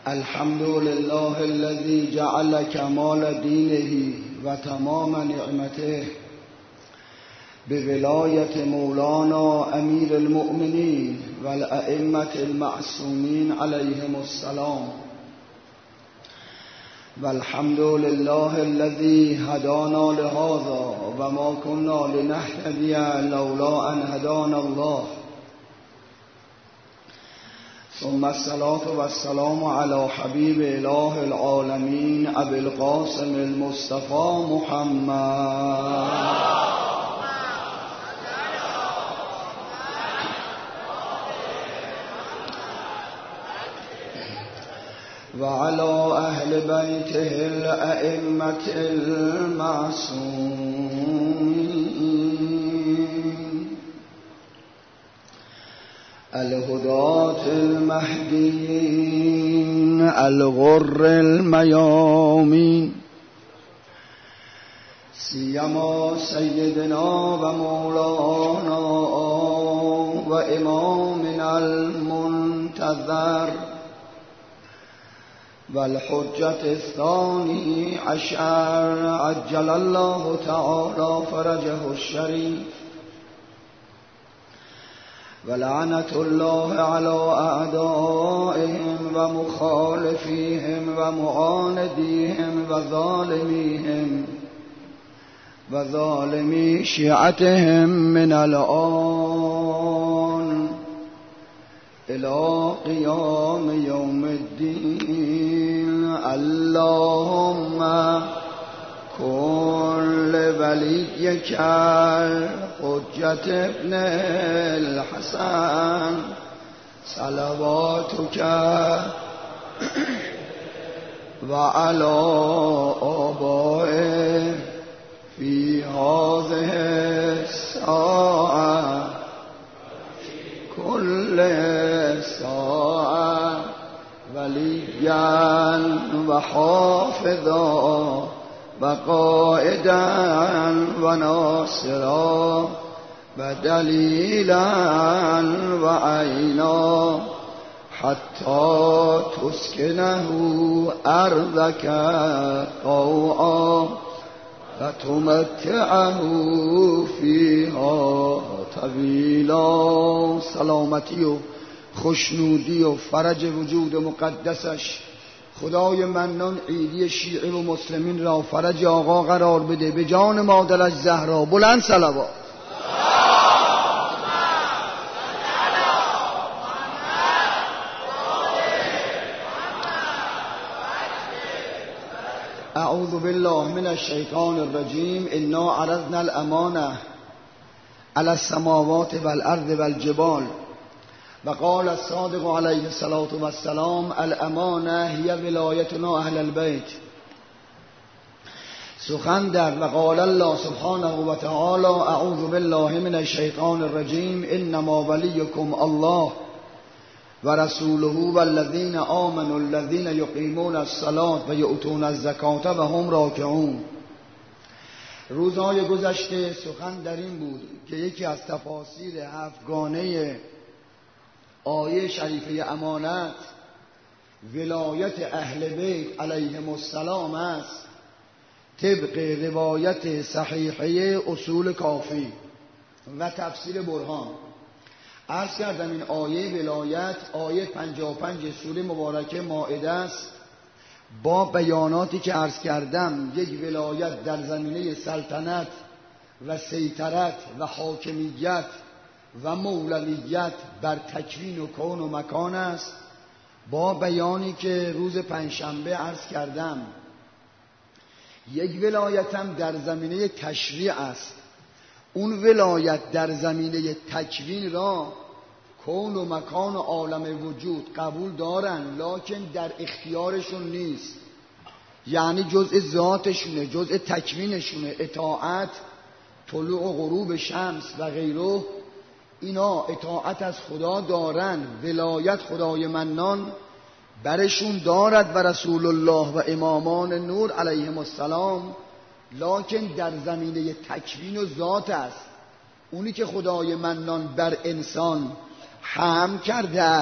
الحمد لله الذي جعل كمال دينه وتمام نعمته بولاية مولانا أمير المؤمنين والأئمة المعصومين عليهم السلام. والحمد لله الذي هدانا لهذا وما كنا لنهتدي لولا أن هدانا الله. ثم الصلاة والسلام على حبيب إله العالمين أبي القاسم المصطفى محمد وعلى أهل بيته الأئمة المعصومين الهداة المهديين الغر الميامين، سيما سيدنا ومولانا وإمامنا المنتظر والحجة الثاني عشر عجل الله تعالى فرجه الشريف. ولعنة الله على أعدائهم ومخالفيهم ومعانديهم وظالميهم وظالمي شيعتهم من الآن إلى قيام يوم الدين. اللهم كن لوليك الحجة ابن الحسن صلواتك وعلى آبائه في هذه الساعة كل ساعة وليا وحافظا وقائدا وناصرا ودليلا وعينا حتى تسكنه أرضك طوعا وتمتعه فيها طویلا. سلامتی و خوشنودی و فرج وجود مقدسش خدای منان عیدی شیعه و مسلمین را فرج آقا قرار بده، به جان مادرش زهرا. بلند صلوات. اعوذ بالله من الشیطان الرجیم. انا عرضنا الامانه على السماوات والارض والجبال وقال الصادق علیه الصلاة والسلام الامانه هي ولایتنا اهل البیت. سخن در وقال الله سبحانه و تعالی اعوذ بالله من الشیطان الرجیم انما ولیکم الله و رسوله والذین آمنوا الذین یقیمون الصلاة و یؤتون الزکاة و هم راکعون. روزهای گذشته سخن در این بود که یکی از تفاسیر هفتگانه آیه شریفه امانت ولایت اهل بیت علیهم السلام است، طبق روایت صحیحه اصول کافی و تفسیر برهان. عرض کردم این آیه ولایت آیه 55 سوره مبارکه مائده است، با بیاناتی که عرض کردم یک ولایت در زمینه سلطنت و سیطرت و حاکمیت و مولویت بر تکوین و کون و مکان است، با بیانی که روز پنجشنبه عرض کردم یک ولایت هم در زمینه تشریع است. اون ولایت در زمینه تکوین را کون و مکان و عالم وجود قبول دارن، لکن در اختیارشون نیست، یعنی جزء ذاتشونه، جزء تکوینشونه. اطاعت، طلوع و غروب شمس و غیره، اینا اطاعت از خدا دارن، ولایت خدای منان برشون دارد و رسول الله و امامان نور علیهم السلام، لکن در زمینه تکوین و ذات است. اونی که خدای منان بر انسان حمل کرده است،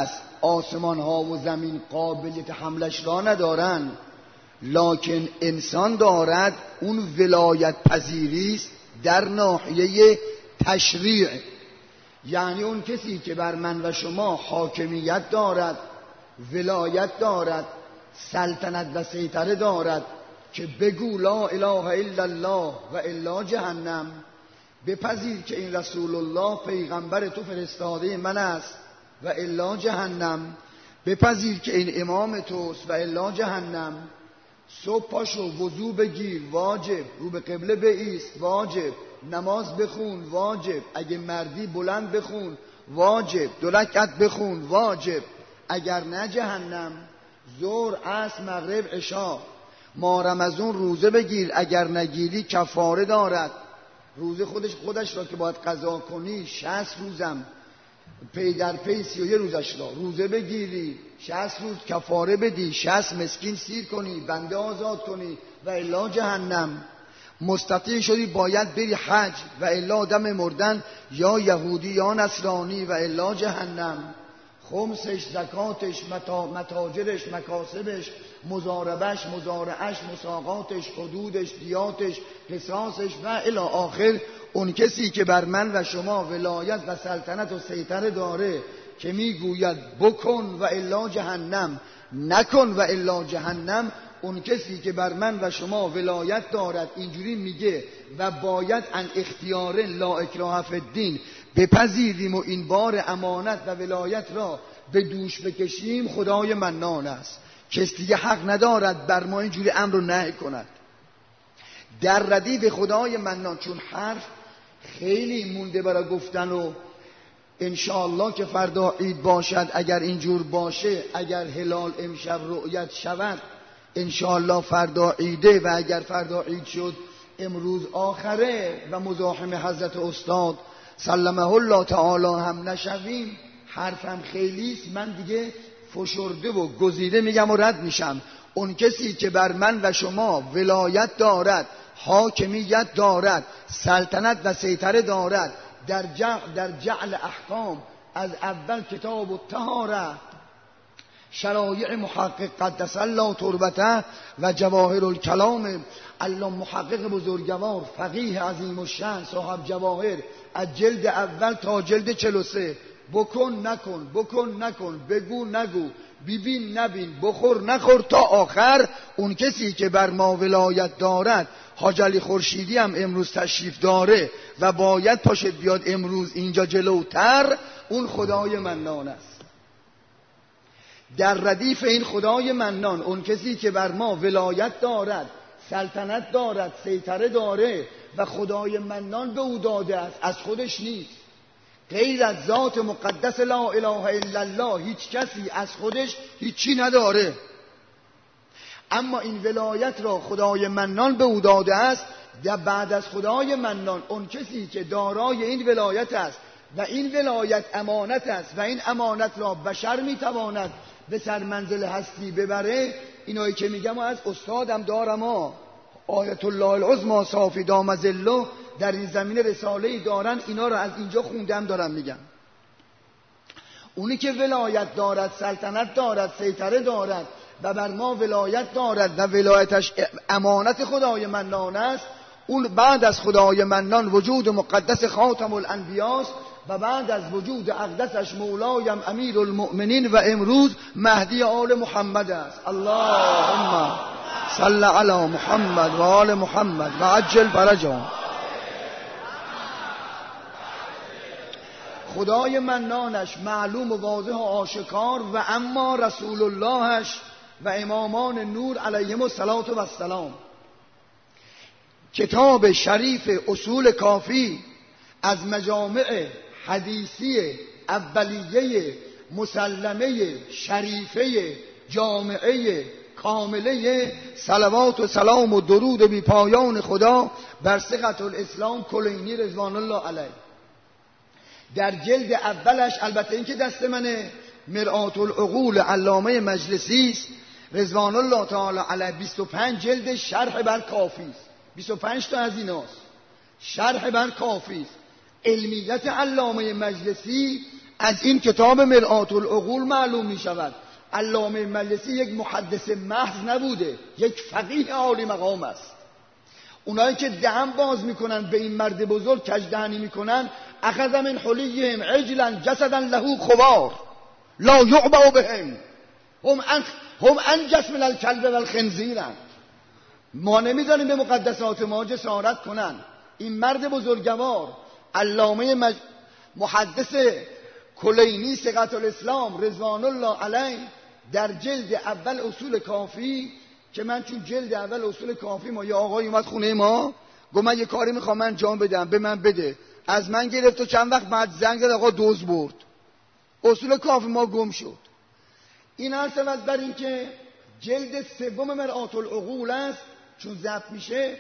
آسمان ها و زمین قابلیت حملش را ندارن، لکن انسان دارد. اون ولایت پذیری است در ناحیه تشریع، یعنی اون کسی که بر من و شما حاکمیت دارد، ولایت دارد، سلطنت و سیطره دارد که بگو لا اله الا الله و الا جهنم، بپذیر که این رسول الله پیغمبر تو فرستاده من است و الا جهنم، بپذیر که این امام توست و الا جهنم. صبح پاشو وضو بگیر، واجب. رو به قبله بایست، واجب. نماز بخون، واجب. اگه مردی بلند بخون، واجب. 2 رکعت بخون، واجب. اگر نه جهنم. ظهر، عصر، مغرب، عشا. ماه رمضان روزه بگیر، اگر نگیری کفاره دارد. روزه خودش را که باید قضا کنی 60 روزم پی در پی 31 روزش را روزه بگیری، 60 روز کفاره بدی، 60 مسکین سیر کنی، بنده آزاد کنی و الا جهنم. مستطیع شدی باید بری حج و الا دم مردن یا یهودی یا نصرانی و الا جهنم. خمسش، زکاتش، متاجرش، مکاسبش، مضاربش، مزارعش، مساقاتش، حدودش، دیاتش، قصاصش و الی آخر. اون کسی که بر من و شما ولایت و سلطنت و سیطره داره که میگوید بکن و الا جهنم، نکن و الا جهنم، اون کسی که بر من و شما ولایت دارد اینجوری میگه و باید ان اختیار لا اکراه فی الدین بپذیریم و این بار امانت و ولایت را به دوش بکشیم، خدای منان است. کسی دیگه حق ندارد بر ما اینجوری امر و نهی کند. در ردیف خدای منان، چون حرف خیلی مونده برای گفتن و انشاءالله که فردا عید باشد، اگر اینجور باشه، اگر هلال امشب رؤیت شود، انشاءالله فردا عیده و اگر فردا عید شد امروز آخره و مزاحم حضرت استاد سلمه الله تعالی هم نشویم، حرفم خیلیست، من دیگه فشرده و گزیده میگم و رد میشم. اون کسی که بر من و شما ولایت دارد، حاکمیت دارد، سلطنت و سیطره دارد در جعل احکام، از اول کتاب الطهاره، شرایع محقق قدس الله تربته و جواهر الکلام الله محقق بزرگوار فقیه عظیم الشأن صاحب جواهر، از جلد اول تا جلد 43. بکن نکن، بکن نکن، بگو نگو، ببین نبین، بخور نخور تا آخر. اون کسی که بر ما ولایت دارد، حاج علی خورشیدی هم امروز تشریف داره و باید پاشد بیاد امروز اینجا جلوتر، اون خدای منان است. در ردیف این خدای منان، اون کسی که بر ما ولایت دارد، سلطنت دارد، سیطره داره و خدای منان به او داده است، از خودش نیست. غیر از ذات مقدس لا اله الا الله هیچ کسی از خودش هیچی نداره. اما این ولایت را خدای منان به او داده است. و بعد از خدای منان اون کسی که دارای این ولایت است و این ولایت امانت است و این امانت را بشر میتواند به سر منزل هستی ببره. اینایی که میگم از استادم دارم آیت الله العظمی صافی دام ظله در این زمینه رساله‌ای دارن، اینا رو از اینجا خوندم دارم میگم. اونی که ولایت دارد، سلطنت دارد، سیطره دارد و بر ما ولایت دارد و ولایتش امانت خدای منان است، اون بعد از خدای منان وجود مقدس خاتم الانبیاست و بعد از وجود اقدسش مولایم امیر المؤمنین و امروز مهدی آل محمد است. اللهم صل علی محمد و آل محمد و عجل فرجهم. خدای منانش معلوم و واضح و آشکار و اما رسول اللهش و امامان نور علیهم الصلاة و السلام. کتاب شریف اصول کافی از مجامع حدیثی اولیه مسلمه شریفه جامعه کامله صلوات و سلام و درود بی پایان خدا بر صحت الاسلام کلینی رضوان الله علیه. در جلد اولش، البته این که دست منه، مرآت العقول علامه مجلسی است رضوان الله تعالی علیه، 25 جلد شرح بر کافی است. 25 تا از ایناست، شرح بر کافی است. علمیت علامه مجلسی از این کتاب مرآت العقول معلوم می شود علامه مجلسی یک محدث محض نبوده، یک فقیه عالی مقام است. اونایی که دهن باز میکنن به این مرد بزرگ کجدهنی میکنن، اخذ من حلیهم عجلا جسدا له خوار لا یعبأ بهم هم انجس من الکلب والخنزیر. ما نمیذاریم به مقدسات ما جسارت کنن. این مرد بزرگوار علامه محدث کلینی ثقة الاسلام رضوان الله علیه در جلد اول اصول کافی، که من چون جلد اول اصول کافی ما یه آقای اومد خونه ما گفت من یه کاری میخوام انجام بدم، به من بده. از من گرفت و چند وقت بعد زنگ زد آقا دوز برد، اصول کافی ما گم شد. این هست بر این که جلد سوم مرآت العقول است، چون ضبط میشه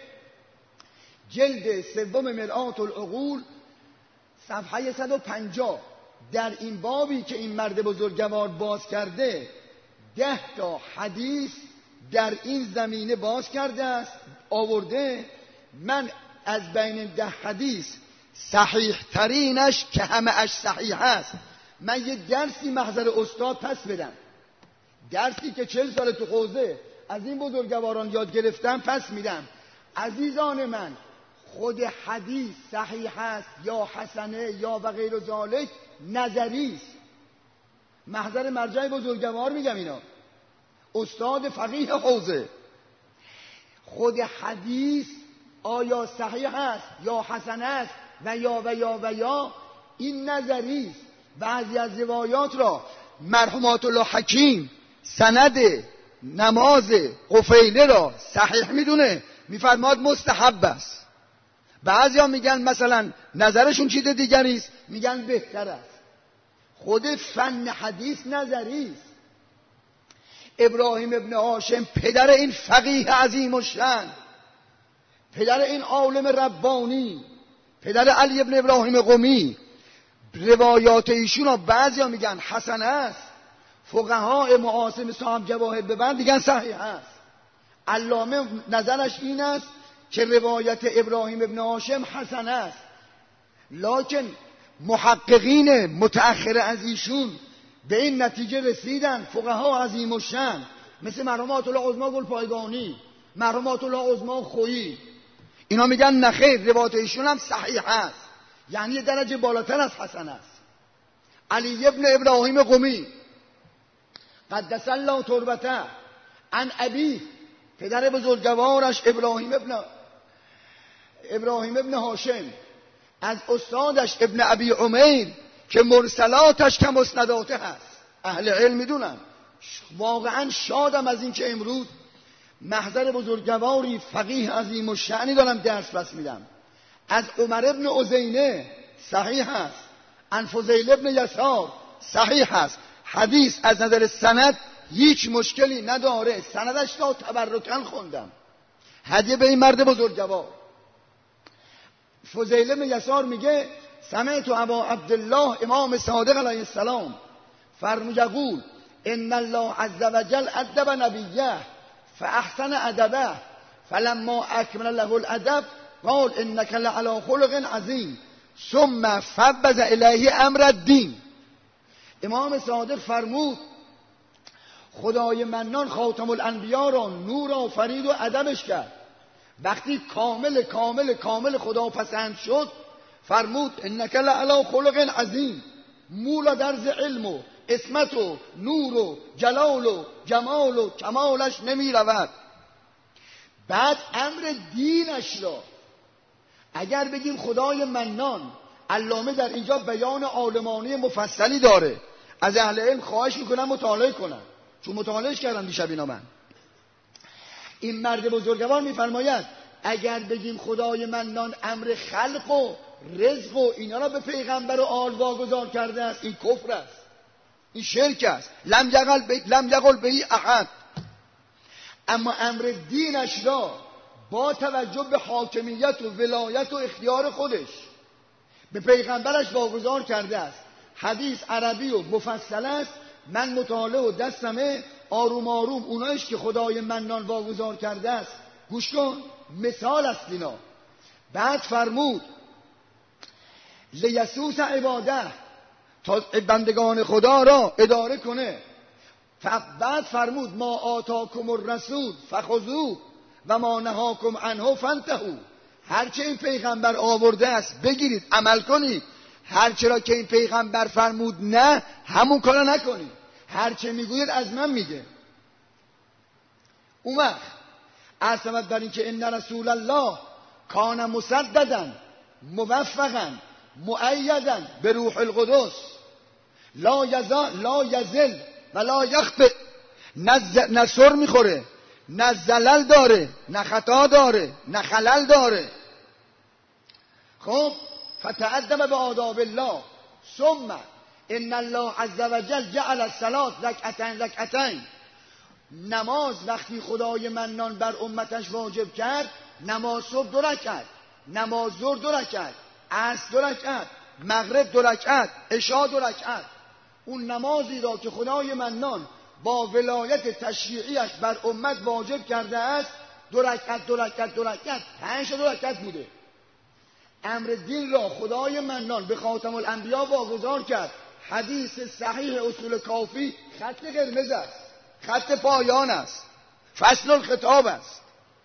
جلد سوم مرآت العقول صفحه 150 در این بابی که این مرد بزرگوار باز کرده 10 تا حدیث در این زمینه باز کرده است، آورده. من از بین 10 حدیث صحیح ترینش که همه اش صحیح است، من یه درسی محضر استاد پس بدم، درسی که 40 سال تو حوزه از این بزرگواران یاد گرفتم پس میدم. عزیزان من، خود حدیث صحیح است یا حسنه یا و غیر ذالک نظری است. محضر مرجع بزرگوار میگم، اینا استاد فقیه حوزه. خود حدیث آیا صحیح است یا حسن است و یا این نظری است. بعضی از روایات را مرحومات الله حکیم سند نماز قفیله را صحیح میدونه، میفرماد مستحب است. بعضی ها میگن مثلا نظرشون چیز دیگری است، میگن بهتر است. خود فن حدیث نظری است. ابراهیم ابن هاشم پدر این فقیه عظیم الشأن، پدر این عالم ربانی، پدر علی ابن ابراهیم قمی، روایات ایشون را بعضیا میگن حسن است، فقها معاصر صاحب جواهر ببند میگن صحیح است. علامه نظرش این است که روایت ابراهیم ابن هاشم حسن است، لکن محققین متأخر از ایشون به این نتیجه رسیدن، فقها عظیم الشأن مثل مرحومات الله عظما گلپایگانی، مرحومات الله عظما خویی، اینا میگن نخیر روایت ایشون هم صحیح است، یعنی درجه بالاتر از حسن است. علی ابن ابراهیم قمی قدس الله تربته عن ابی، پدر بزرگوارش ابراهیم ابن هاشم از استادش ابن ابی عمیر که مرسلاتش که مسنداته هست. اهل علم میدونن. واقعا شادم از این که امروز محضر بزرگواری فقیه عظیم الشأنی دارم درس پس میدم. از عمر ابن عزینه صحیح است، عن فضیل ابن یسار صحیح است. حدیث از نظر سند هیچ مشکلی نداره، سندش را تبرکن خوندم. هدیه به این مرد بزرگوار. فضیل ابن یسار میگه سمعت ابا عبدالله امام صادق علیه السلام یقول ان الله عز وجل ادب نبیه فاحسن ادبه فلما اکمل له الادب قال انك لعلى خلق عظیم ثم فبز الیه امر الدین. امام صادق فرمود خدای منان خاتم الانبیا را نور آفرید و ادبش کرد. وقتی کامل خدا پسند شد فرمود انک لعلی خلق عظیم، مولا درز علم و عصمت و نور و جلال و جمال و کمالش نمی رود. بعد امر دینش را اگر بگیم خدای منان، علامه در اینجا بیان عالمانه مفصلی داره، از اهل علم خواهش میکنم مطالعه کنن، چون مطالعهش کردم دیشب اینا. من این مرد بزرگوار میفرماید اگر بگیم خدای منان امر خلق و رزق و اینا را به پیغمبر و آل واگذار کرده است، این کفر است، این شرک است. لم یقل بهی احد. اما امر دینش را با توجه به حاکمیت و ولایت و اختیار خودش به پیغمبرش واگذار کرده است. حدیث عربی و مفصل است، من مطالعه و دستمه آروم اونایش که خدای منان واگذار کرده است گوش کن، مثال است اینا. بعد فرمود لیسوس عباده تا بندگان خدا را اداره کنه. بعد فرمود ما آتاکم الرسول فخذوه و ما نهاکم عنه فانتهوا. هرچه این پیغمبر آورده است بگیرید، عمل کنید. هرچه را که این پیغمبر فرمود نه، همون کارا نکنید. هرچه میگوید از من میگه. اون وقت عصمت بر این که ان رسول الله کان مسددا موفقا مؤیدا به روح القدس لا یزل و لا یخطئ. نه سر میخوره، نه زلل داره، نه خطا داره، نه خلل داره. خب فتأدب به آداب الله. ثم ان الله عز وجل جعل الصلاة رکعتین. نماز وقتی خدای منان بر امتش واجب کرد، نماز صبح 2 رکعت، نماز ظهر 2 رکعت، عصر 2 رکعت، مغرب 2 رکعت، عشاء 2 رکعت. اون نمازی را که خدای منان با ولایت تشریعیش بر امت واجب کرده است 2 رکعت 2 رکعت 2 رکعت 5 تا 2 رکعت بوده. امر دین را خدای منان به خاتم الانبیا واگذار کرد. حدیث صحیح اصول کافی خط قرمز است، خط پایان است، فصل الخطاب است.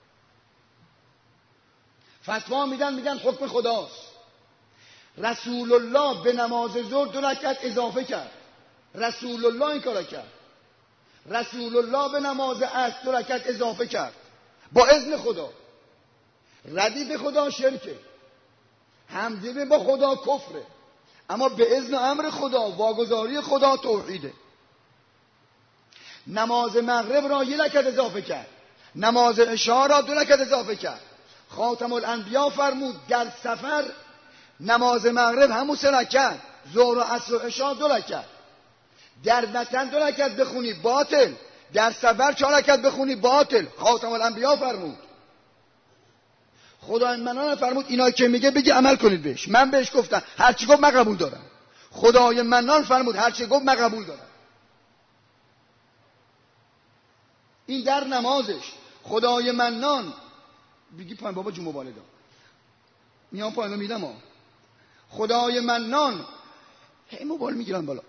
فتوا میگن حکم خداست. رسول الله به نماز ظهر 2 رکعت اضافه کرد. رسول الله این کارا کرد. رسول الله به نماز عصر 2 رکعت اضافه کرد با اذن خدا. ردیف خدا شرکه، همدلی با خدا کفره، اما به اذن امر خدا، واگذاری خدا توحیده. نماز مغرب را 1 رکعت اضافه کرد، نماز عشاء را 2 رکعت اضافه کرد. خاتم الانبیا فرمود در سفر نماز مغرب همون 3 رکعت، ظهر و عصر و عشاء 2 رکعت. در وطن 2 رکعت بخونی باطل، در سفر 4 رکعت بخونی باطل. خاتم الانبیا فرمود. خدای منان فرمود اینا که میگه بگی عمل کنید بهش. من بهش گفتم هرچی گفت من قبول دارم. خدای منان فرمود هرچی گفت من قبول دارم. این در نمازش. خدای منان بگی پایین بابا جون موبایل دا میام پایین رو میدم ها. خدای منان هی موبایل میگیرم بالا.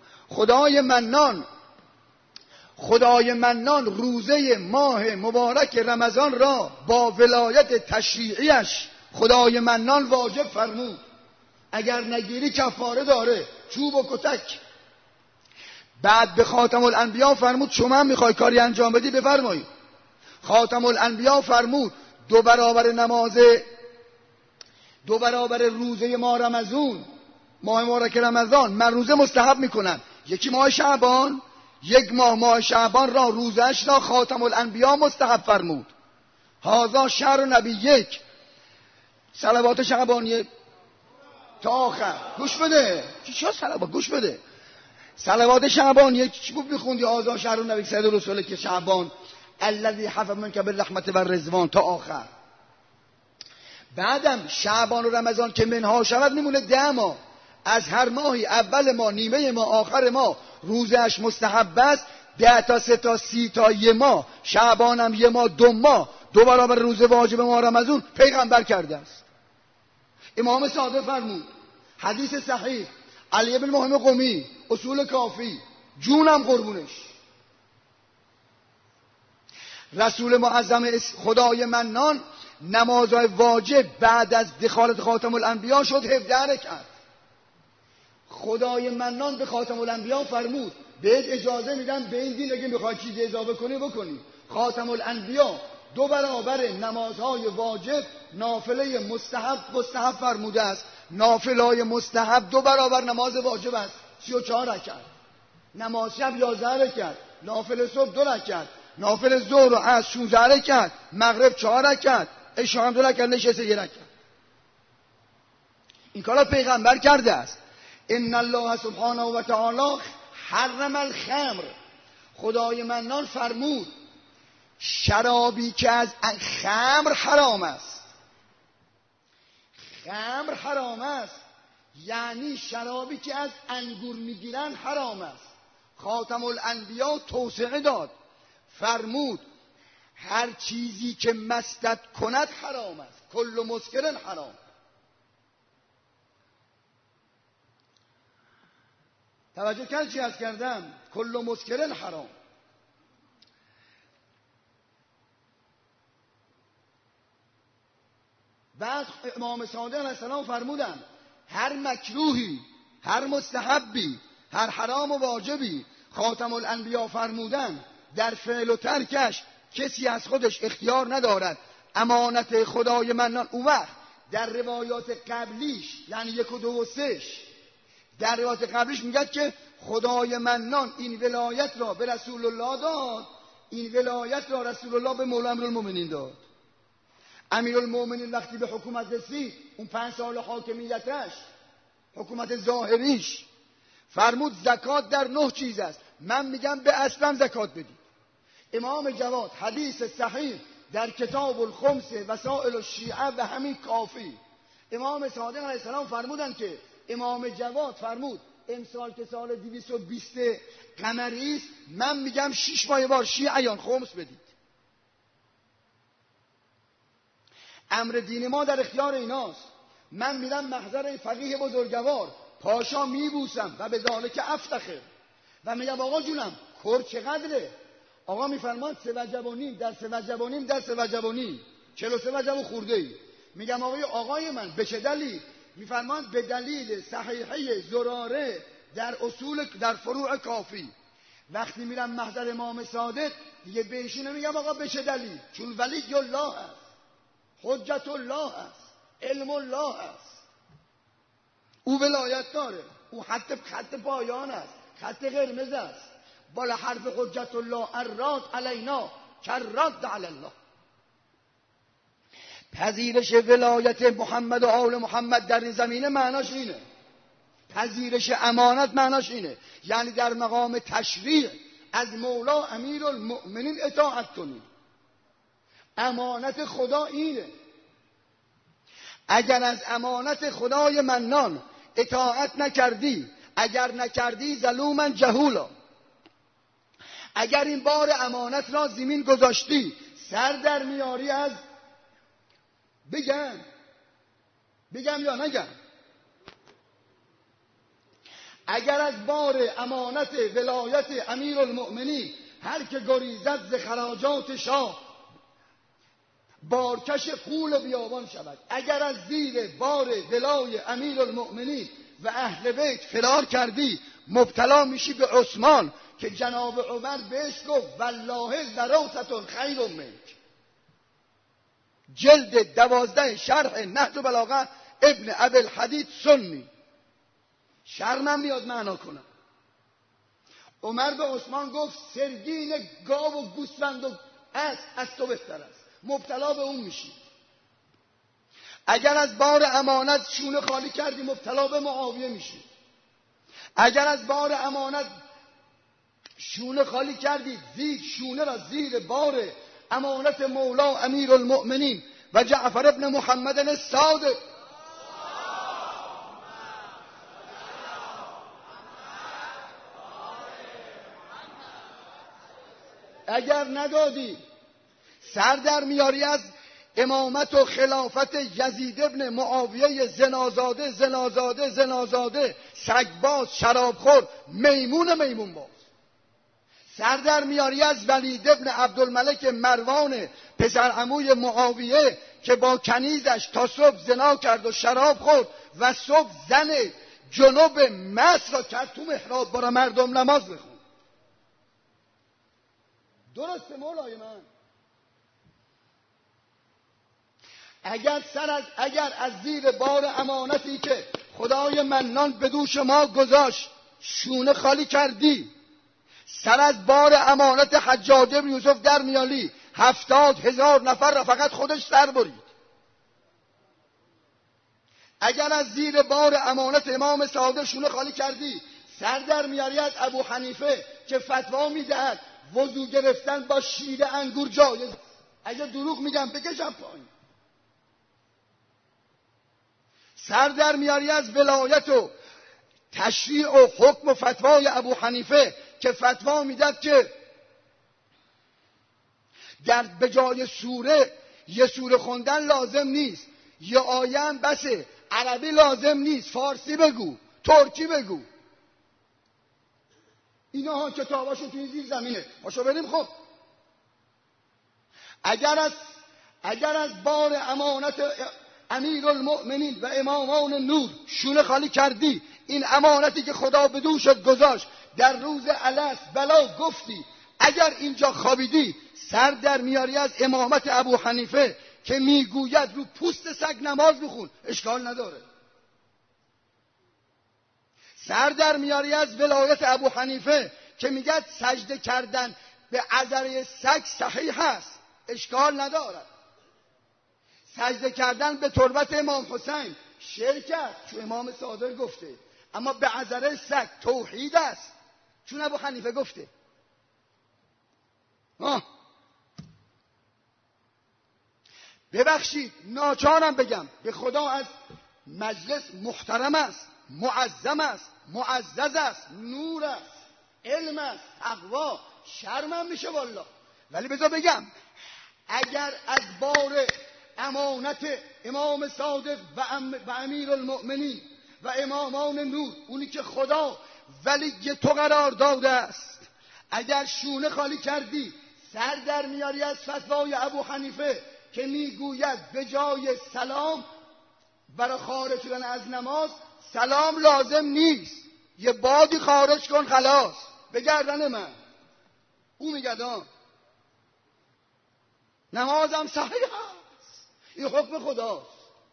خدای منان روزه ماه مبارک رمضان را با ولایت تشریعیش خدای منان واجب فرمود. اگر نگیری کفاره داره، چوب و کتک. بعد به خاتم الانبیا فرمود شما میخوای کاری انجام بدی بفرمایید. خاتم الانبیا فرمود 2 برابر نماز، 2 برابر روزه ماه رمضان، ماه مبارک رمضان من روزه مستحب میکنم. یکی ماه شعبان، 1 ماه شعبان را روزش را خاتم الانبیا مستحب فرمود. هذا شهر نبی 1 صلوات شعبانیه تا آخر. گوش بده چی صلوات، گوش بده. صلوات شعبانیه چی گفت میخوندی؟ هذا شهر نبی سید رسول که شعبان الذی حفظ منک بالرحمت و رضوان تا آخر. بعدم شعبان و رمضان که منها شود میمونه 10 ماه. از هر ماهی اول ماه، نیمه ماه، آخر ماه روزش مستحب است. 10 تا 3 تا 30 تا 1 ماه، شعبان هم 1 ماه 2 ماه 2 برابر روز واجب ماه رمضان پیغمبر کرده است. امام صادق فرمود حدیث صحیح علی بن محمد قمی اصول کافی جونم قربونش. رسول معظم خدای منان نمازهای واجب بعد از دخالت خاتم الانبیا شد 17 رکعت. خدای منان به خاتم الانبیا فرمود بهت اجازه میدم به این دین اگه میخوای چیزی اضافه کنی بکنی. خاتم الانبیا 2 برابر نمازهای واجب نافله مستحب فرموده است. نافلهای مستحب 2 برابر نماز واجب است، 34 رکعت. نماز شب 11 رکعت، نافله صبح 2 رکعت، نافله ظهر و عصر 16 رکعت، مغرب 4 رکعت، عشاء هم 2 رکعت، نشسته 1 رکعت. این کارا پیغمبر کرده است. ان الله سبحانه و تعالی حرم الخمر. خدای منان فرمود شرابی که از خمر حرام است. خمر حرام است یعنی شرابی که از انگور میگیرن حرام است. خاتم الانبیا توسعه داد فرمود هر چیزی که مستت کند حرام است. کل مسکر حرام. توجه کردید چی عرض کردم؟ کل مسکر حرام. بعد امام صادق علیه السلام فرمودن هر مکروهی، هر مستحبی، هر حرام و واجبی خاتم الانبیا فرمودن در فعل و ترکش کسی از خودش اختیار ندارد. امانت خدای منان. اون وقت در روایات قبلیش یعنی 1 و 2 و 3 در روایات قبلیش میگه که خدای منان این ولایت را به رسول الله داد، این ولایت را رسول الله به مولا امیرالمومنین داد. امیرالمومنین وقتی به حکومت رسید، اون 5 سال حاکمیتش، حکومت ظاهریش، فرمود زکات در 9 چیز است. من میگم به اصلا زکات بدید. امام جواد حدیث صحیح در کتاب الخمس وسائل الشیعه و همین کافی، امام صادق علیه السلام فرمودن که امام جواد فرمود امسال که سال 220 قمری است، من میگم 6 ماه بار شیعیان خمس بدید. امر دین ما در اختیار ایناست. من میرم محضر فقیه بزرگوار، پاشا میبوسم و به ذالک افتخر و میگم آقا جونم کر چقدره؟ آقا میفرماد 3 وجب و نیم در 3 وجب و نیم در 3 وجب و نیم 43 وجب و خورده ای. میگم آقای من به چه دلیل؟ میفرماد به دلیل صحیحه زراره در اصول در فروع کافی. وقتی میرم محضر امام صادق دیگه بهشون نمیگم آقا به چه دلیل، چون ولی الله است، حجت الله است، علم الله است، او ولایت داره، او خط پایان است، خط قرمز است. بالا حرف حجت الله الراد علینا کرد علی الله. پذیرش ولایت محمد و آل محمد در این زمینه معناش اینه. پذیرش امانت معناش اینه، یعنی در مقام تشریع از مولا امیرالمؤمنین اطاعت کنید. امانت خدا اینه. اگر از امانت خدای منان اطاعت نکردی، اگر نکردی ظلوما جهولا، اگر این بار امانت را زمین گذاشتی، سر در میاری از بگم یا نگم، اگر از بار امانت ولایت امیرالمؤمنین هر که گریزد ز خراجات شاه بارکش پول بیابان شود، اگر از زیر بار ولای امیرالمؤمنین و اهل بیت فرار کردی، مبتلا میشی به عثمان که جناب عمر بهش گفت والله ذراستون خیر منک. جلد 12 شرح نهج بلاغه ابن ابوالحدید سنی. شرمم میاد معنا کنم. عمر به عثمان گفت سرگین گاو و گوسفند و از تو بهتر است، مبتلا به اون میشی. اگر از بار امانت شونه خالی کردی، مبتلا به معاویه میشی. اگر از بار امانت شونه خالی کردی، شونه را زیر بار امانت مولا امیرالمؤمنین و جعفر ابن محمد الصادق اگر ندادی، سر در میاری از امامت و خلافت یزید ابن معاویه زنازاده سگباز شرابخور میمون باز. سر در میاری از ولید ابن عبدالملک مروان پسر عموی معاویه که با کنیزش تا صبح زنا کرد و شراب خورد و صبح زن جنوب مست را کرد تو محراب برای مردم نماز بخون. درسته مولای من؟ اگر از زیر بار امانتی که خدای منان به دوش ما گذاشت شونه خالی کردی، سر از بار امانت حجاج بن یوسف در میالی، 70,000 نفر را فقط خودش سر برید. اگر از زیر بار امانت امام صادق شونه خالی کردی، سر در میاری از ابو حنیفه که فتوا میدهد وضو گرفتن با شیر انگور جایز. اگر دروغ میگم بکشم پایین. سر در میاری از ولایت و تشریع و حکم و فتوای ابو حنیفه که فتوا میداد که به جای سوره یه سوره خوندن لازم نیست، یه آیه هم بسه، عربی لازم نیست، فارسی بگو، ترکی بگو. اینا ها کتاباشون توی زیر زمینه. باشو بریم. خب اگر از بار امانت امیرالمؤمنین و امامان نور شونه خالی کردی، این امانتی که خدا به دوشت گذاشت در روز الست بلا گفتی، اگر اینجا خوابیدی سر در میاری از امامت ابو حنیفه که میگوید رو پوست سگ نماز بخون، اشکال نداره. سر در میاری از ولایت ابو حنیفه که میگه سجده کردن به عذره سگ صحیح هست، اشکال نداره. سجده کردن به تربت امام حسین شرک است چون امام صادق گفته، اما به عذره سگ توحید است چون ابو حنیفه گفته. ببخشید ناچارم بگم به خدا، از مجلس محترم است، معظم است، معزز است، نور است، علم است، تقوا، شرمم میشه والله. ولی بذار بگم اگر از بار امانت امام صادق و امیر المؤمنین و امامان نور، اونی که خدا ولی تو قرار داده است، اگر شونه خالی کردی سر در میاری از فتوای ابو حنیفه که میگوید به جای سلام برای خارج شدن از نماز سلام لازم نیست، یه بادی خارج کن خلاص به گردن من، او میگه نمازم صحیح هست، این حکم خداست.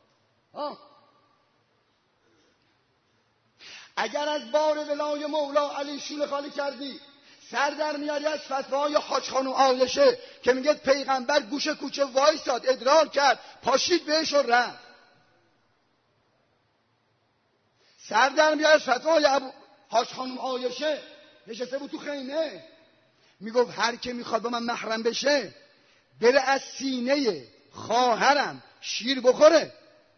اگر از بار ولای مولا علی شونه خالی کردی سر در میاری از فتوای حاج خانم عایشه که میگه پیغمبر گوشه کوچه وایساد ادرار کرد پاشید بهش و رفت. سر در میاری از فتوای حاج خانم عایشه نشسته بود تو خیمه، میگفت هر که میخواد با من محرم بشه بره از سینه خواهرم شیر بخوره.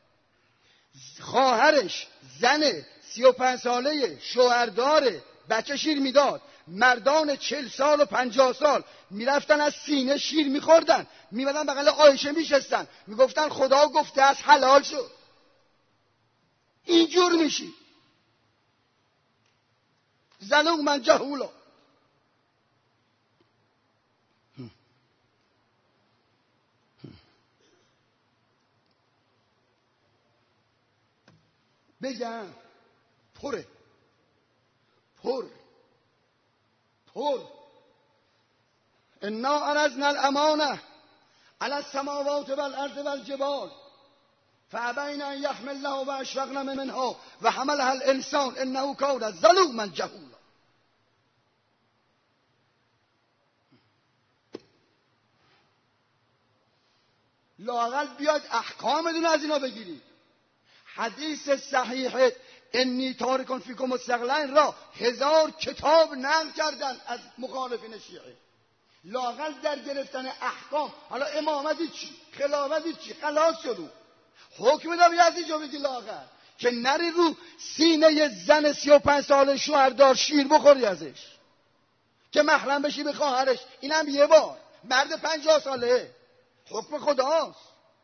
خواهرش زن 35 ساله شوهرداره، بچه شیر میداد. مردان 40 سال و 50 سال میرفتن از سینه شیر میخوردن، میمدن بغل عایشه میشستن میگفتن خدا گفته از حلال شد. اینجور میشی زلوم من جهولا. بگم پر انا عرضنا الامانه علی السماوات والارض والجبال فابین ان یحملنها واشفقن منها وحملها الانسان انه کان ظلوما جهولا. لااقل بیاد احکام دون از اینا بگیرید. حدیث صحیح انی تارکون فیکم الثقلین را 1000 کتاب نقل کردن از مخالفین شیعه. لااقل در گرفتن احکام، حالا امامتی چی، خلافتی چی، خلاص شدو حکم دا بیاد اینجا بگی لااقل که نری رو سینه زن 35 ساله شوهردار شیر بخوری ازش که محرم بشی به خواهرش. اینم یه بار مرد 50 ساله، حکم خداست.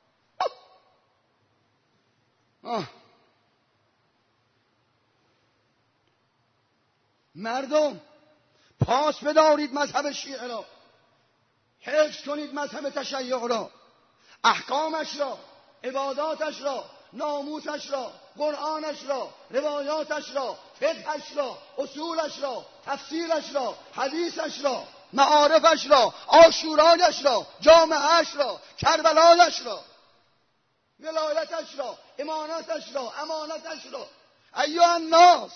مردم پاس بدارید مذهب شیعه را، حفظ کنید مذهب تشیع را، احکامش را، عباداتش را، ناموسش را، قرآنش را، روایاتش را، فقهش را، اصولش را، تفسیرش را، حدیثش را، معارفش را، عاشورایش را، جامعهش را، کربلایش را، ولایتش را، امانتش را، امانتش را. ایها الناس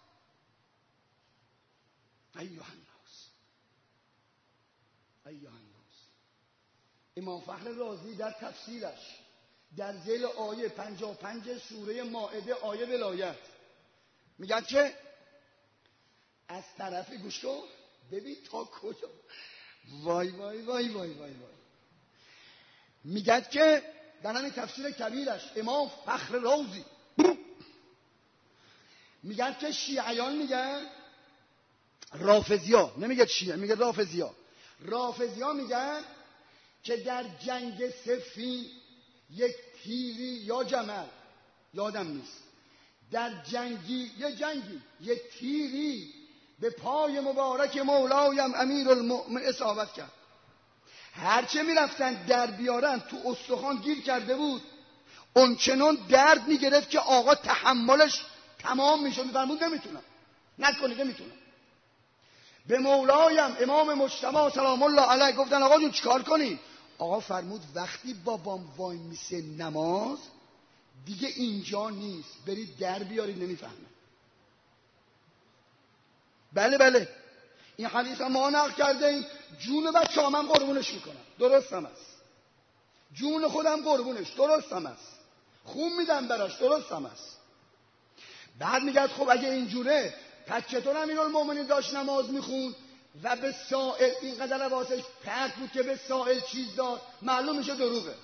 امام فخر رازی در تفسیرش در ذیل آیه 55 سوره مائده آیه ولایت میگن که از طرف گوش کن ببین تا کجا وای وای وای وای وای وای میگن که در همین تفسیر کبیرش امام فخر رازی میگن که شیعیان میگن رافضیا، نمیگه شیعه، میگه رافضیا میگن که در جنگ صفین یک تیری یا جمل یادم نیست، در جنگی یک تیری به پای مبارک مولایم امیرالمؤمنین اصابت کرد. هرچه میرفتن در بیارن تو استخوان گیر کرده بود، اونچنان درد میگرفت که آقا تحملش تمام میشد، میفرمود نمیتونم، نکنید نمیتونم. به مولایم امام مجتبی سلام الله علیه گفتن آقا جون چیکار کنی؟ آقا فرمود وقتی بابام وای میسه نماز دیگه اینجا نیست، برید در بیارید. نمیفهمه. بله این حدیث هم ما نقل کرده ایم. جون بچه هم قربونش میکنم، درست هم است. جون خودم قربونش، درست هم است. خون میدم براش، درست هم است. بعد میگه خب اگه اینجوره پس چطور امیرالمومنین داشت نماز میخون و به سائل اینقدر حواسش پرت بود که به سائل چیز داد؟ معلوم میشه دروغه.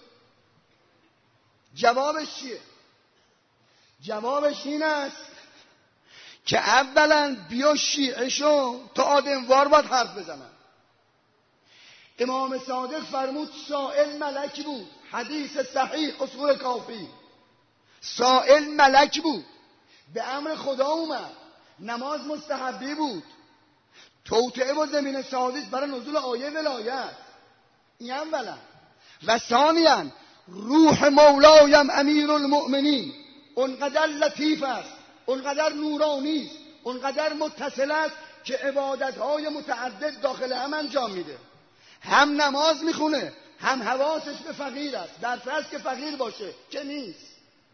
جوابش چیه؟ جوابش این است که اولا بیا شیعشو تا آدموار باید حرف بزنن. امام صادق فرمود سائل ملک بود، حدیث صحیح اصول کافی. سائل ملک بود، به امر خدا اومد، نماز مستحبی بود، توطئه و زمین سازی برای نزول آیه ولایت. این اولا. و ثانیا روح مولایم امیرالمؤمنین اونقدر لطیف است، اونقدر نورانی است، اونقدر متصل است که عبادت‌های متعدد داخل هم انجام میده. هم نماز میخونه، هم حواسش به فقیر است، در فرض که فقیر باشه که نیست.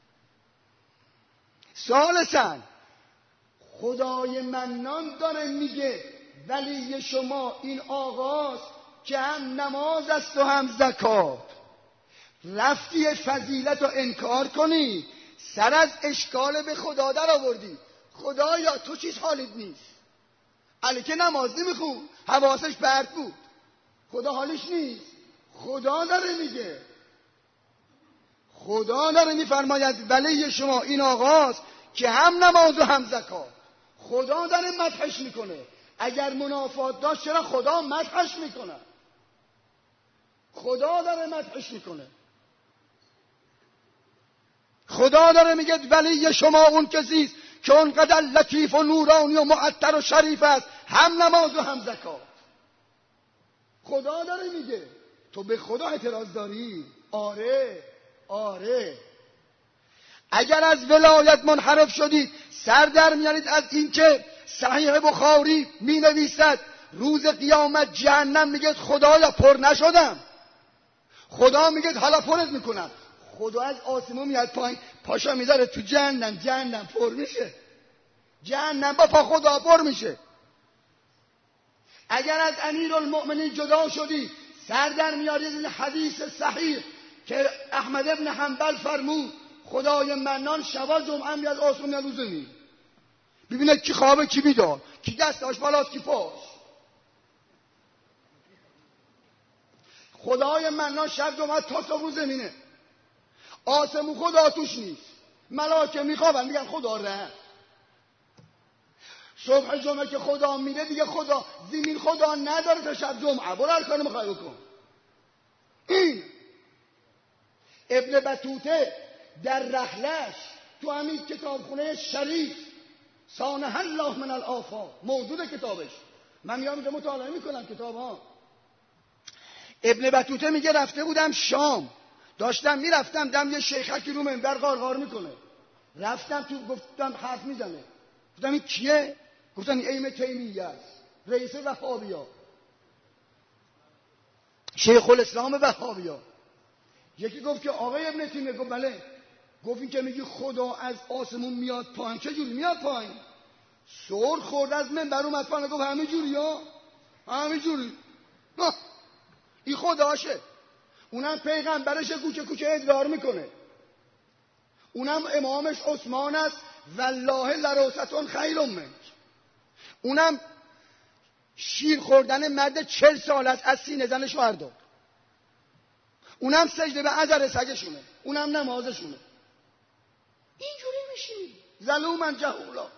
ثالثاً خدای منان داره میگه ولی شما این آغاز که هم نماز است و هم زکات، رفتی فضیلت رو انکار کنی، سر از اشکال به خدا در آوردی. خدایا تو چیز حالیت نیست، علی که نماز نمیخون، حواسش پرت بود، خدا حالش نیست. خدا داره میگه، خدا داره میفرماید ولی شما این آغاز که هم نماز و هم زکات. خدا داره مدحش میکنه. اگر منافات داشت چرا خدا مدحش میکنه؟ خدا داره مدحش میکنه. خدا داره میگه ولی شما اون کسیست که اونقدر لطیف و نورانی و معطر و شریف است، هم نماز و هم زکات. خدا داره میگه. تو به خدا اعتراض داری؟ آره. اگر از ولایت منحرف شدید سر در میارید از این که صحیح بخاری می نویسد روز قیامت جهنم میگه خدایا پر نشدم، خدا میگه حالا پرت میکنم. خدا از آسمون میاد پایین، پاشا میذاره تو جهنم پر میشه، جهنم با پا خدا پر میشه. اگر از امیرالمؤمنین جدا شدی سر در میارید این حدیث صحیح که احمد ابن حنبل فرمود خدای منان شبا جمعه میاد آسمون میاد روز می ببینه کی خوابه کی بیدار، کی دستاش بالاست کی پاش. خدای منان شب جمعه تا روز زمینه، آسمون خدا توش نیست، ملائکه میخوابن میگن خدا رفت. صبح جمعه که خدا میره دیگه خدا زمین خدا نداره تا شب جمعه، برو هر کاری میخوای بکن. این ابن بطوطه در رحلش تو همین کتابخونه شریف سانح الله من الآفاق موجود کتابش، من میام اینجا مطالعه میکنم کتاب ها. ابن بطوطه میگه رفته بودم شام، داشتم میرفتم دم یه شیخکی رو منبر غارغار میکنه، رفتم تو گفتم حرف میزنه، گفتم این کیه؟ گفتن این ابن تیمیه است، رئیس وهابیا، شیخ الاسلام وهابیا. یکی گفت که آقای ابن تیمیه، گفت بله. گفت این که میگی خدا از آسمون میاد پایین چه جوری میاد پایین؟ سر خورد از منبر اومد پایین، گفت همین جوری ها، همین جوری. این خداشه، اونم پیغمبرش کوچه کوچه ادرار میکنه، اونم امامش عثمان است والله لروستون خیل منک، اونم شیر خوردن مرد 40 سال است از سینه زن شوهر داد، اونم سجده به عذر سگشونه، اونم نمازشونه. اینجوری میشی ظلومن جهولا.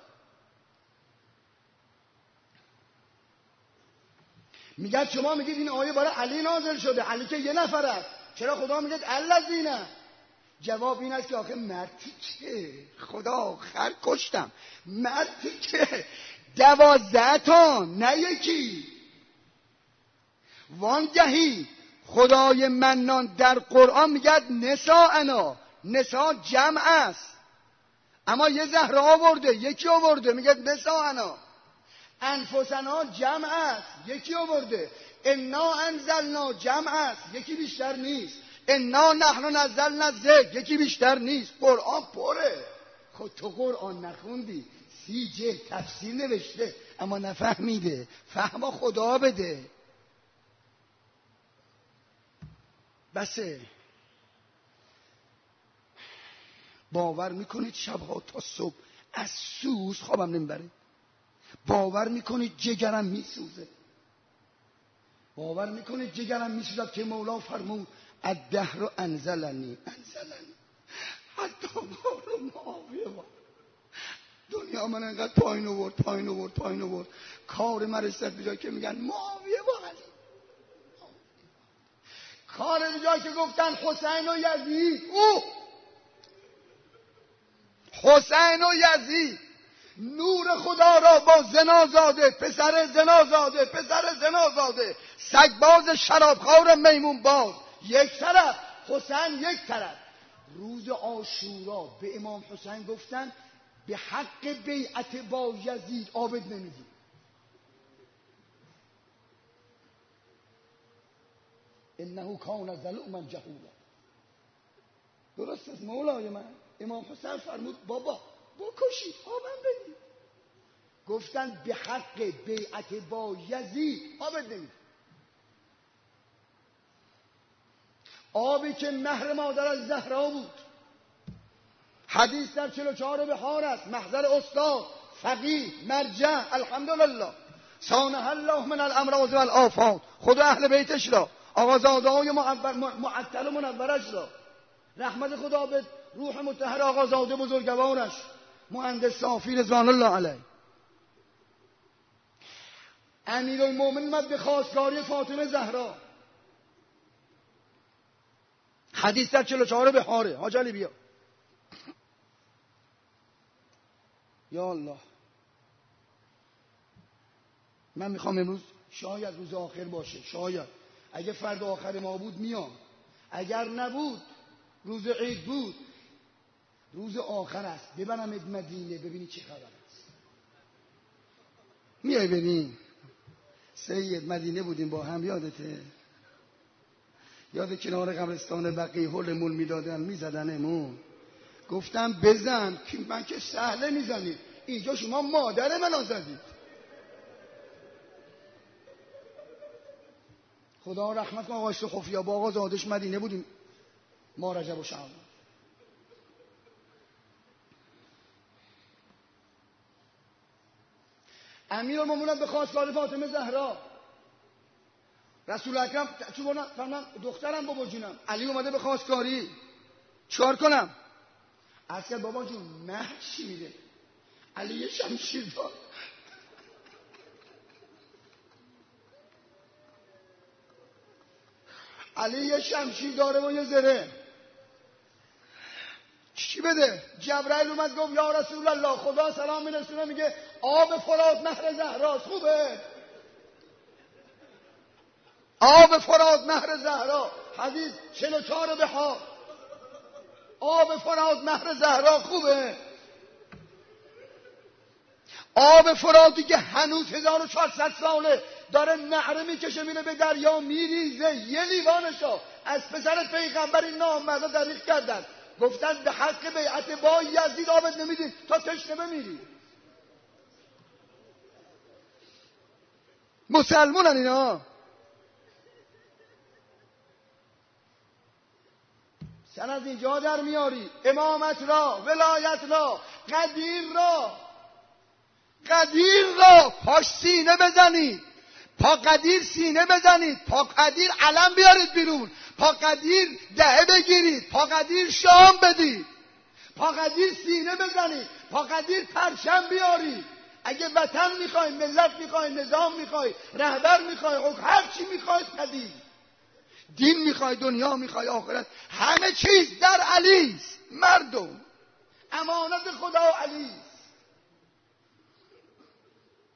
میگه شما میگید این آیه برای علی نازل شده، علی که یه نفر است، چرا خدا میگه الذین؟ جواب این است که آخه مردی که خدا خر کشتم، مردی که 12 تا نه یکی. وانگهی خدای منان در قرآن میگه نساءنا، نساء جمع است، اما یه زهره آورده، یکی آورده میگه نساءنا. انفسنا جمع است، یکی آورده. انا انزلنا جمع است، یکی بیشتر نیست. انا نحن نزلنا الذکر، یکی بیشتر نیست. قرآن پره. خود تو قرآن نخوندی، 30 جلد تفسیر نوشته اما نفهمیده. فهم خدا بده. بسه. باور میکنید شبها تا صبح از سوز خوابم نمیبره؟ باور میکنید جگرم میسوزه؟ باور میکنید جگرم میسوزد که مولا فرمود الدهر انزلنی حتی بارو معاویه بار. دنیا من انقدر پایین آورد کار من رسید به جایی که میگن معاویه با علی. کار به جایی که گفتن حسین و یزید، حسین و یزید نور خدا را با زنا زاده، پسر زنا زاده، سگباز شرابخوار میمون باز یک طرف، حسین یک طرف. روز عاشورا به امام حسین گفتن به حق بیعت با یزید عابد نمیدی. انه کان ظلوما جهولا. درست است مولای من. امام حسین فرمود بابا بکشید آبم بدید. گفتن به حق بیعت با یزید عابد نمیدی. آبی که مهر مادر از زهرا بود. حدیث در 44 بحار است. محضر استاد فقیه مرجع الحمدلله سانح الله من الامراض والآفات. خدا اهل بیتش را، آقازاده های معطل و منورش را، رحمت خدا به روح مطهر آقازاده بزرگوارش مهندس صافی رضوان الله علیه. امیرالمومنین اومد به خواستگاری فاطمه زهرا. حدیث در 44 بحاره. حاج علی بیا. یا الله، من میخوام امروز شاید روز آخر باشه، شاید اگه فرد آخر ما بود میام، اگر نبود روز عید بود، روز آخر است ببرم مدینه ببینی چه خبر است. میای ببین سید مدینه بودیم با هم، یادته؟ یاد کنار قبرستان بقیه هلمون میدادن میزدنمون. گفتم بزن که من که سهله میزنید، اینجا شما مادر منو زدید. خدا رحمت کنه آقای خفیا با آقا زادش مدینه بودیم ما رجب و شعبان. امیرالمومنین به خواستگاری فاطمه زهرا. رسول اکرم چون فرمان دخترم بابا جونم علی اومده به خواستگاری، چیکار کنم؟ اصلا بابا جون مهر چی میده؟ علی یه شمشیر دار. علی یه شمشیر داره و یه زره. چی بده؟ جبرائیل اومد گفت یا رسول الله خدا سلام میرسونه میگه آب فرات نهر زهراست. خوبه؟ آب فرات نهر زهرا. حدیث 44 بحار. آب فرات نهر زهرا خوبه؟ آب فراتی که هنوز 1400 ساله داره نهر میکشه میره به دریا میریزه، یه لیوانشو از پسر پیغمبر این نامردا دریغ کردن. گفتن به حق بیعت با یزید آبد نمیدین تا تشنه بمیری. مسلمونن اینا. سن از اینجا در میاری امامت را، ولایت را، قدیر را پاش سینه بزنید، پا قدیر سینه بزنید، پا قدیر علم بیارید بیرون، پا قدیر دهه بگیرید، پا قدیر شام بدید، پا قدیر سینه بزنید، پا قدیر پرچم بیارید. اگه وطن میخوای، ملت میخوای، نظام میخوای، رهبر میخوای، هر چی میخوای قدیر، دین میخوای، دنیا میخوای، آخرت، همه چیز در علی است. مردم امانت خدا علی است.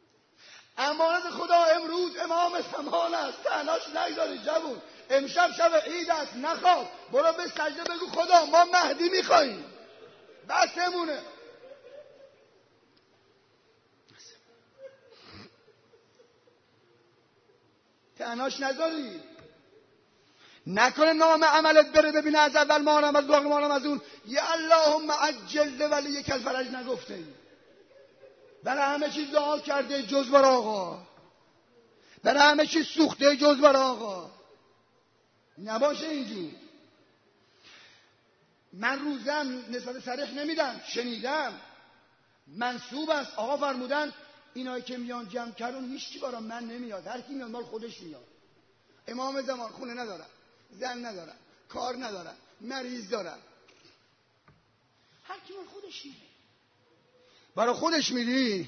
امانت خدا امروز امام زمان است، تنهاش نگذاری جوون. امشب شب عید است، نخواب، برو به سجده بگو خدا ما مهدی میخواییم، بسمونه. تنهاش نذاری، نکنه نام عملت بره ببینه از اول مانم از باقی مانم از اون. یا اللهم عجل ولی یک الفرج نگفته ای. برای همه چیز دعا کرده جز بر آقا، برای همه چیز سوخته جز بر آقا. نباشه اینجور. من روزم نسبت صریح نمیدم، شنیدم منصوب است، آقا فرمودن اینایی که میان جمع کردن هیچ کی برای من نمیاد، هر کی میاد مال خودش میاد. امام زمان خونه ندارن، زن ندارن، کار ندارن، مریض دارن، هر کی مال خودش میاد. برای خودش میدی.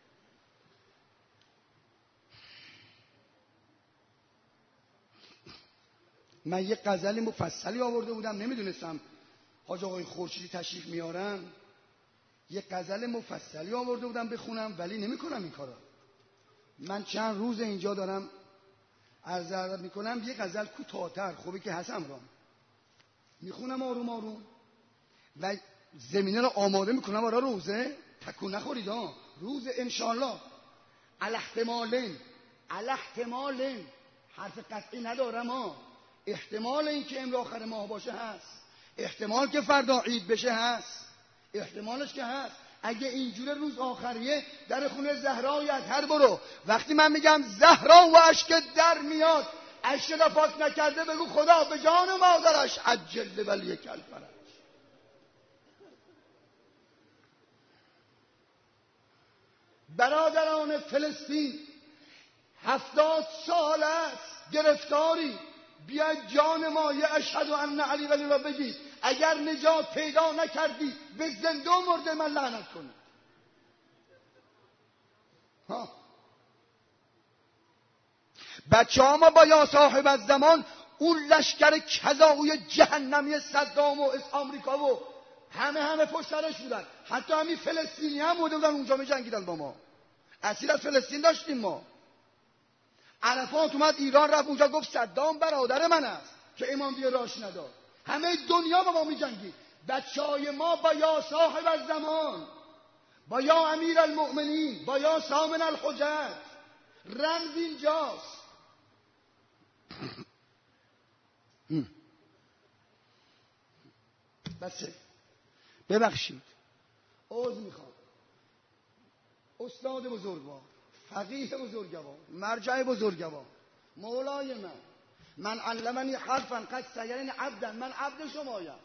من یه غزل مفصلی آورده بودم، نمیدونستم حاج آقای خورشیدی تشریف میارن. یه غزل مفصلی آورده بودم بخونم، ولی نمیکنم این کارا. من چند روز اینجا دارم عرض میکنم یه غزل کوتاه‌تر، خوبه که هستم را میخونم آروم آروم و زمینه رو آماده میکنم برای روزه. تکون نخورید ها، روز انشالله. الاحتمالن حرف قطعی ندارم ها، احتمال این که امروز آخر ماه باشه هست، احتمال که فردا عید بشه هست، احتمالش که هست. اگه اینجور روز آخریه در خونه زهرای اطهر برو، وقتی من میگم زهرا و اشک در میاد، اشک را پاک نکرده بگو خدا به جان مادرش عجل ولی یک الفرج. برادران فلسطین 70 سال است گرفتاری، بیاید جان مایه اشهد ان علی ولی را بگید. اگر نجات پیدا نکردی به زنده و مرده من لعنت کنید. بچه ها ما با یا صاحب از زمان اون لشکر کذاوی جهنمی صدام و آمریکا و همه پشت سرش بودن، حتی همین فلسطینی هم بودن اونجا می جنگیدن با ما. اسیر از فلسطین داشتیم ما. عرفات اومد ایران رفت اونجا گفت صدام برادر من است که امام دیگه راش نداد. همه دنیا با ما می جنگید. بچهای ما با یا صاحب الزمان، با یا امیر المؤمنین، با یا سامن الحجت. رمز اینجاست. بسه ببخشید، عذر میخوام. استاد بزرگوار، فقیه بزرگوار، مرجع بزرگوار، مولای من علمنی حرفا قد سیرنی عبدا، من عبد شمایم،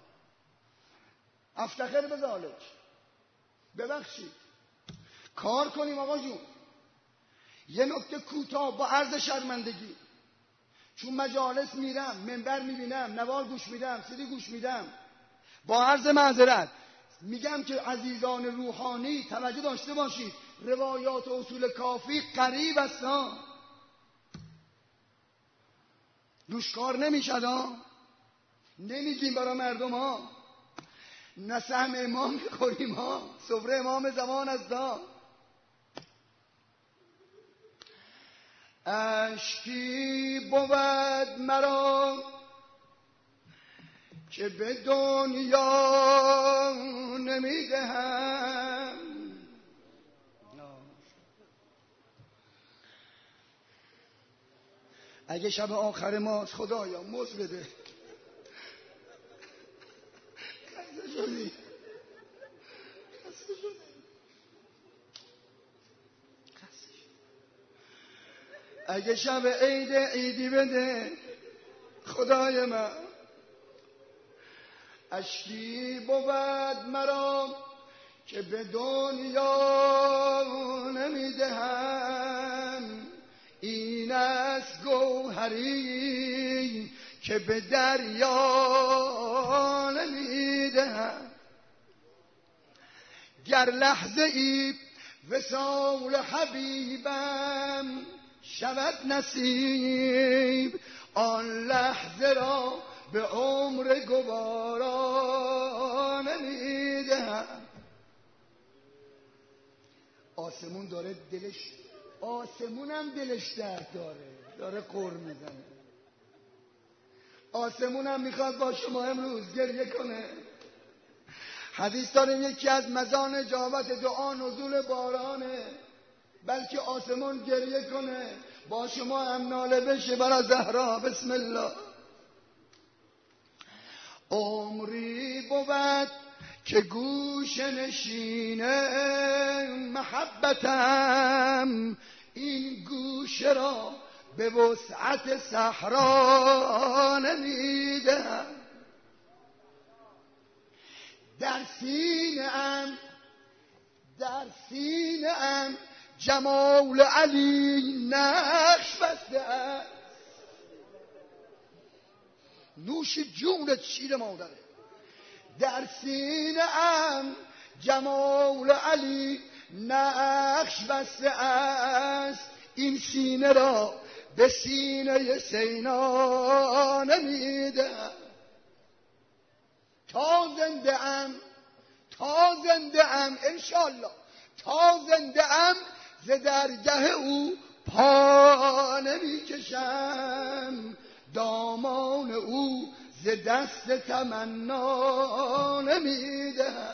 افتخر بذالک. ببخشید کار کنیم آقا جون. یه نکته کوتاه با عرض شرمندگی، چون مجالس میرم، منبر میبینم، نوار گوش میدم، سیدی گوش میدم، با عرض معذرت میگم که عزیزان روحانی توجه داشته باشید، روایات و اصول کافی قریب است ها، دوشکار نمیشد ها، نمیگیم برای مردم ها، نه سهم امام میخوریم ها، سفره امام زمان است ها. اشکی بود مرا که به دنیا نمیدهم، اگه شب آخر ماست خدایا مزد بده. خسته شدی، اگه شب عیدی بده خدای من. اشکی بود مرا که به دنیا نمیدهم، این است گوهری که به دریا نمیدهم. گر لحظه ای وصال حبیبم شود نصیب، آن لحظه را به عمر گوارا نمیدهم. آسمون داره دلش آسمونم دلش درد داره قر میزنه. آسمونم میخواد با شما امروز گریه کنه. حدیث داریم یکی از مزان اجابت دعا نزول بارانه، بلکه آسمون گریه کنه با شما هم ناله بشه برای زهرا. بسم الله. عمری بود که گوش نشینه محبتم، این گوشه را به وسعت صحرا نمیدهم. در سینه ام جمال علی نقش بسته است. نوش جونت شیر مادره. در سینه ام جمال علی نقش بسته است، این سینه را به سینه سینا نمیدهم. تا زنده ام انشالله، تا زنده ام ز درگه او پا نمیکشم، دامان او ز دست تمنا نمیدهم.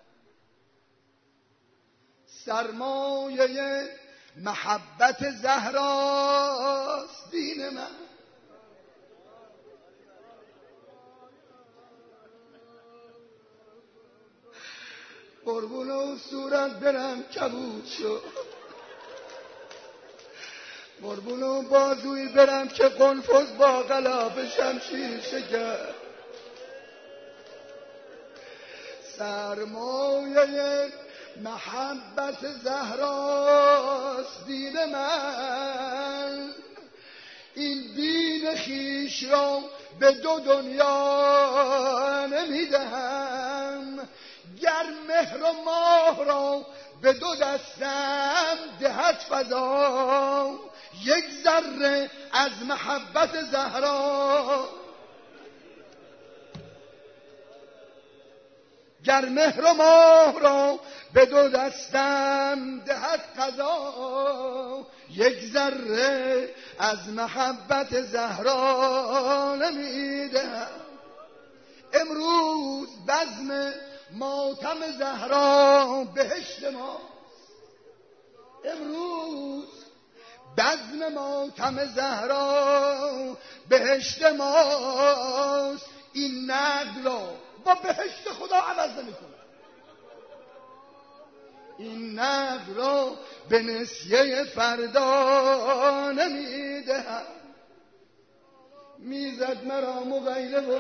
سرمایه محبت زهراست دین من، قربون و صورت برم کبود شد، قربون و بازوی برم که قنفذ با غلاف شمشیر شکر. سرمایه محبت زهراست دین من، این دین خیش را به دو دنیا نمیدهم. گر مهر و ماه را به دو دستم دهد فضا، یک ذره از محبت زهرا. گر مهر و ماه را به دو دستم دهد قضا، یک ذره از محبت زهرا نمیدهم. امروز بزم ماتم زهرا بهشت ماست، امروز بزم ماتم زهرا بهشت ماست. این نقل را با بهشت خدا عوض نمی‌کنه، این نقل را به نسیه فردا نمیدهم. میزد مرا مغیره و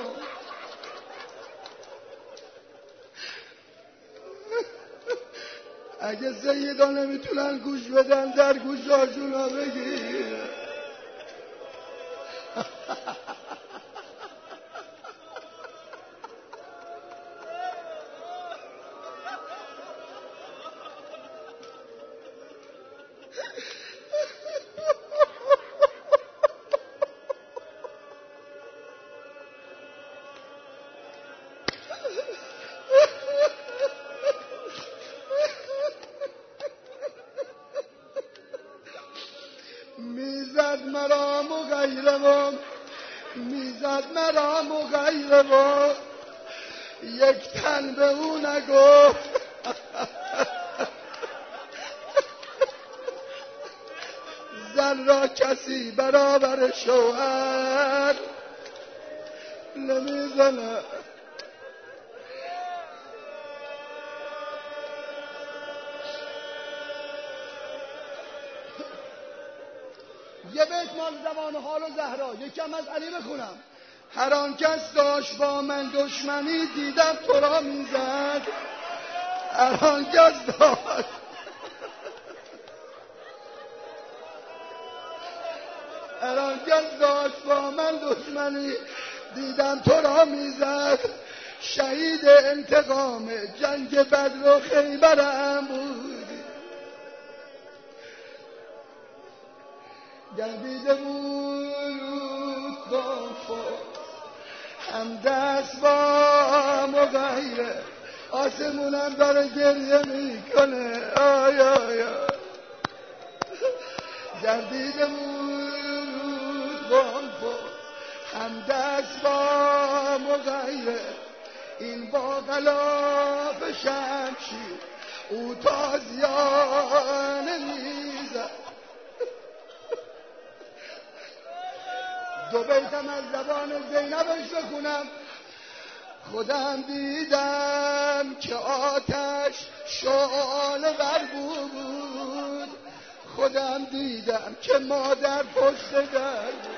اگه سیدا نمیتونن گوش بدن در گوشاشون ها بگیر. میزد مرا مغیره و یک تن به او نگفت. زن را کسی برابر شوهر نمیزنه. یه بیت مال زمان حال و زهرا یکم از علی بخونم. هر آن کس داشت با من دشمنی دیدم تو را میزد. هر آن کس داشت هر آن کس داشت با من دشمنی دیدم تو را میزد. شهید انتقام جنگ بدر و خیبرم بود. گردیده بود با هم دست با مغیره. آسمونم داره گریه میکنه. آی آی آی گردیده بود بام هم دست با مغیر این با غلاف شمشیر او تازیانه میزد. دو بیتم از زبان زینبش بخونم. خودم دیدم که آتش شعله ور بود، خودم دیدم که مادر پشت در بود.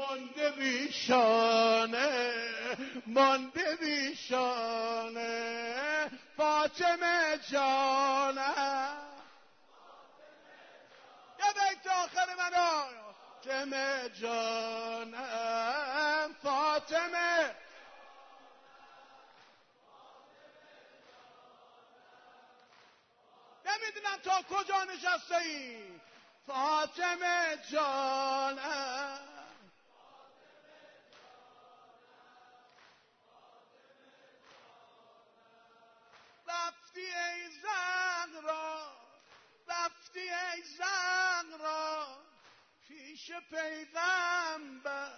مانده بیشانه مانده بیشانه فاطمه جانم یه بیت آخر منو فاطمه جانم فاطمه نمیدونم تا کجا نشسته ای فاطمه جانم رفتی ای زهرا رفتی ای زهرا پیش پیغمبر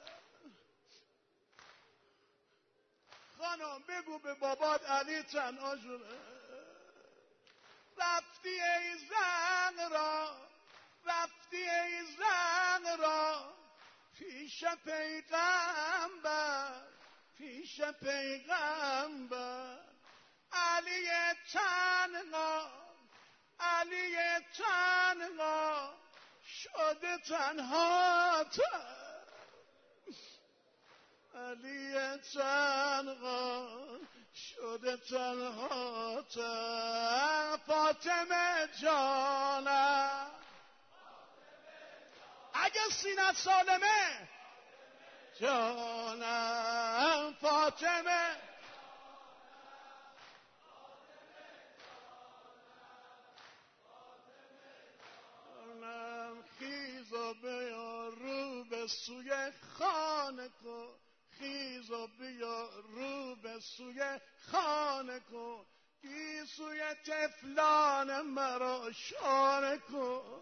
خانم بگو به بابات علی تنها شده رفتی ای زهرا رفتی ای زهرا پیش پیغمبر پیش پیغمبر علی تنها علی تنها شده تنها علی تنها شده تنها فاطمه جانم اگه سینه سالمه جانم فاطمه خیز و بیا رو به سوی خانه کن خیز و بیا رو به سوی خانه کن گیسوی طفلان مرا شانه کن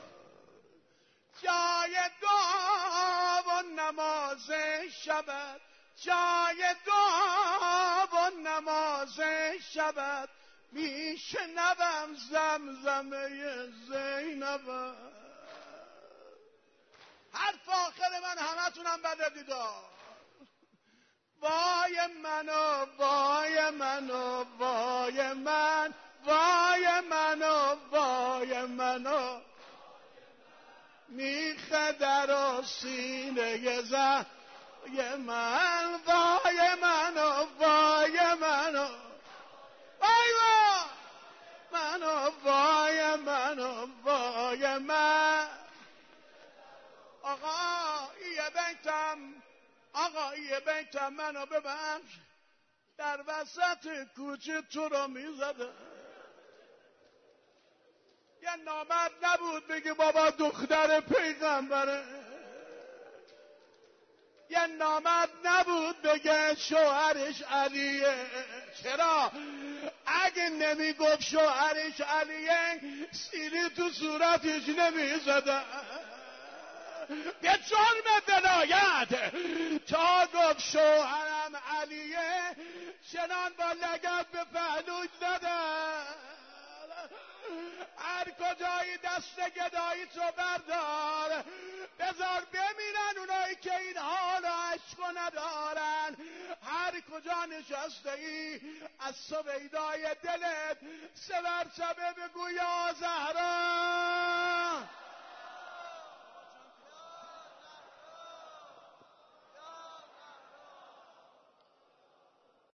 جای دعا و نماز شبت جای دعا و نماز شبت میشنوم زمزمه زینب حرف آخر من همتونم بده دیدار وای منو وای منو وای من وای منو وای منو میخه در سینه زهی من وای منو وای منو وای منو وای منو وای من آقا یه بیتم منو ببخش در وسط کوچه تو رو میزده یه نامرد نبود بگه بابا دختر پیغمبره یه نامرد نبود بگه شوهرش علیه چرا؟ اگه نمیگفت شوهرش علیه سیلی تو صورتش نمیزده به جرم ولایت تا گفت شوهرم علیه چنان با لگد به پهلوش زده هر کجایی دست گدایی تو بردار بذار بمیرن اونایی که این حال و عشق ندارن هر کجا نشسته ای از سویدای دلت سه مرتبه بگو یا زهرا